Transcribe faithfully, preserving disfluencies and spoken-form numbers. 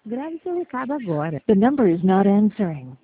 Grave seu recado agora. The number is not answering.